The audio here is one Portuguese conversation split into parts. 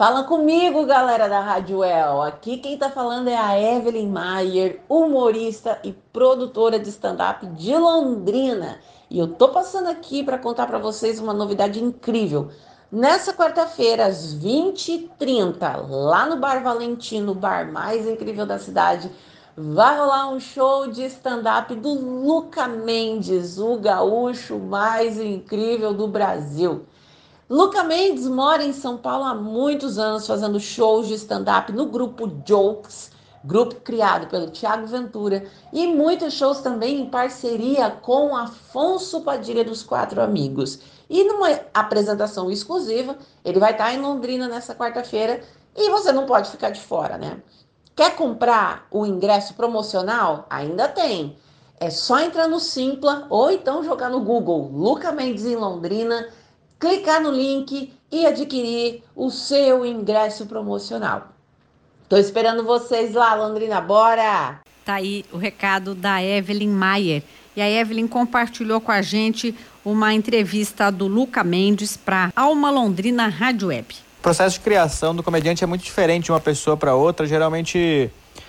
Fala comigo, galera da Rádio El. Aqui quem tá falando é a Evelyn Maier, humorista e produtora de stand-up de Londrina. E eu tô passando aqui para contar para vocês uma novidade incrível. Nessa quarta-feira, às 20h30, lá no Bar Valentino, o bar mais incrível da cidade, vai rolar um show de stand-up do Luca Mendes, o gaúcho mais incrível do Brasil. Luca Mendes mora em São Paulo há muitos anos, fazendo shows de stand-up no grupo Jokes, grupo criado pelo Thiago Ventura, e muitos shows também em parceria com Afonso Padilha dos Quatro Amigos. E numa apresentação exclusiva, ele vai estar em Londrina nessa quarta-feira e você não pode ficar de fora, né? Quer comprar o ingresso promocional? Ainda tem. É só entrar no Simpla ou então jogar no Google Luca Mendes em Londrina, clicar no link e adquirir o seu ingresso promocional. Tô esperando vocês lá, Londrina, bora! Tá aí o recado da Evelyn Maier. E a Evelyn compartilhou com a gente uma entrevista do Luca Mendes para Alma Londrina Rádio Web. O processo de criação do comediante é muito diferente de uma pessoa para outra. Geralmente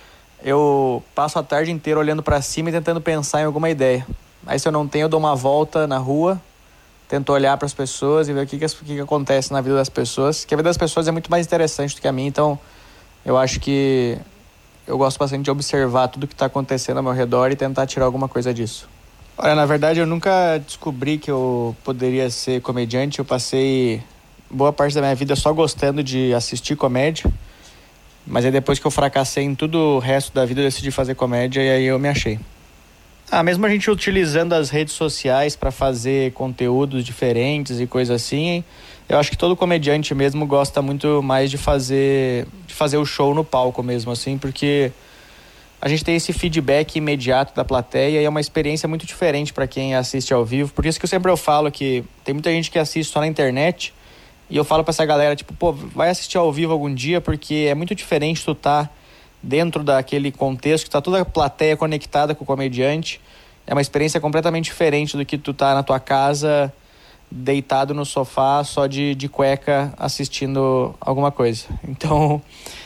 eu passo a tarde inteira olhando para cima e tentando pensar em alguma ideia. Aí se eu não tenho, eu dou uma volta na rua, tento olhar para as pessoas e ver o que acontece na vida das pessoas. Que a vida das pessoas é muito mais interessante do que a minha, então eu acho que eu gosto bastante de observar tudo que está acontecendo ao meu redor e tentar tirar alguma coisa disso. Olha, na verdade eu nunca descobri que eu poderia ser comediante. Eu passei boa parte da minha vida só gostando de assistir comédia, mas aí depois que eu fracassei em tudo o resto da vida eu decidi fazer comédia e aí eu me achei. Mesmo a gente utilizando as redes sociais para fazer conteúdos diferentes e coisas assim, eu acho que todo comediante mesmo gosta muito mais de fazer o show no palco mesmo, assim, porque a gente tem esse feedback imediato da plateia e é uma experiência muito diferente para quem assiste ao vivo. Por isso que eu falo que tem muita gente que assiste só na internet e eu falo para essa galera, tipo, pô, vai assistir ao vivo algum dia, porque é muito diferente tu tá dentro daquele contexto, que tá toda a plateia conectada com o comediante. É uma experiência completamente diferente do que tu tá na tua casa, deitado no sofá, só de cueca, assistindo alguma coisa. Então,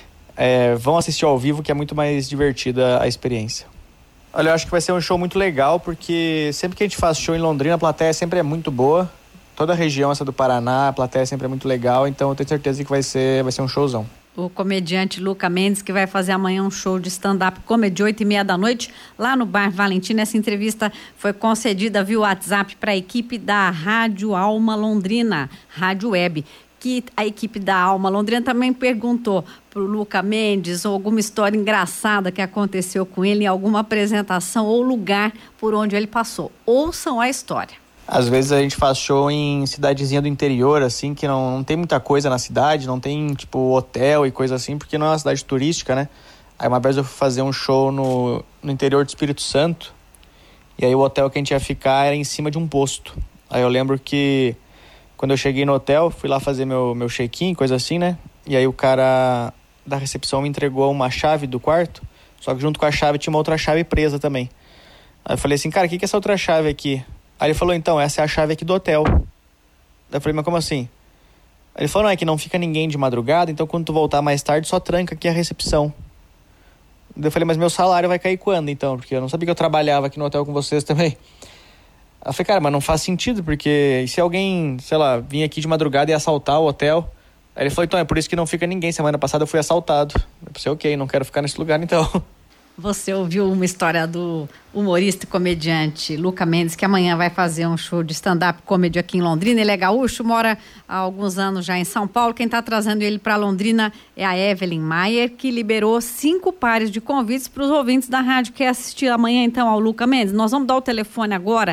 vão assistir ao vivo, que é muito mais divertida a experiência. Olha, eu acho que vai ser um show muito legal, porque sempre que a gente faz show em Londrina, a plateia sempre é muito boa. Toda a região essa do Paraná, a plateia sempre é muito legal, então eu tenho certeza que vai ser um showzão. O comediante Luca Mendes, que vai fazer amanhã um show de stand-up comedy 20h30 da noite, lá no Bar Valentino. Essa entrevista foi concedida via WhatsApp para a equipe da Rádio Alma Londrina, Rádio Web, que a equipe da Alma Londrina também perguntou para o Luca Mendes alguma história engraçada que aconteceu com ele em alguma apresentação ou lugar por onde ele passou. Ouçam a história. Às vezes a gente faz show em cidadezinha do interior, assim, que não tem muita coisa na cidade, não tem, tipo, hotel e coisa assim, porque não é uma cidade turística, né? Aí uma vez eu fui fazer um show no interior do Espírito Santo, e aí o hotel que a gente ia ficar era em cima de um posto. Aí eu lembro que quando eu cheguei no hotel, fui lá fazer meu check-in, coisa assim, né? E aí o cara da recepção me entregou uma chave do quarto, só que junto com a chave tinha uma outra chave presa também. Aí eu falei assim, cara, o que é essa outra chave aqui? Aí ele falou, então, essa é a chave aqui do hotel. Daí eu falei, mas como assim? Aí ele falou, não, é que não fica ninguém de madrugada, então quando tu voltar mais tarde, só tranca aqui a recepção. Daí eu falei, mas meu salário vai cair quando, então? Porque eu não sabia que eu trabalhava aqui no hotel com vocês também. Aí eu falei, cara, mas não faz sentido, porque se alguém, sei lá, vinha aqui de madrugada e assaltar o hotel... Aí ele falou, então, é por isso que não fica ninguém. Semana passada eu fui assaltado. Eu pensei, ok, não quero ficar nesse lugar, então... Você ouviu uma história do humorista e comediante Luca Mendes, que amanhã vai fazer um show de stand-up comedy aqui em Londrina. Ele é gaúcho, mora há alguns anos já em São Paulo. Quem está trazendo ele para Londrina é a Evelyn Maier, que liberou 5 pares de convites para os ouvintes da rádio que quer assistir amanhã, então, ao Luca Mendes. Nós vamos dar o telefone agora,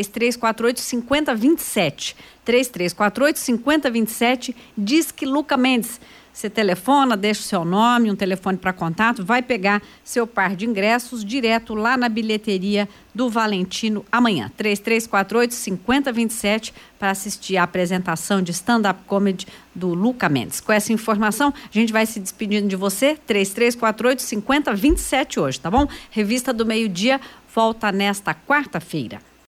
3348-5027. 3348-5027, diz que Luca Mendes... Você telefona, deixa o seu nome, um telefone para contato, vai pegar seu par de ingressos direto lá na bilheteria do Valentino amanhã, 3348-5027, para assistir a apresentação de stand-up comedy do Luca Mendes. Com essa informação, a gente vai se despedindo de você, 3348-5027 hoje, tá bom? Revista do Meio-Dia volta nesta quarta-feira.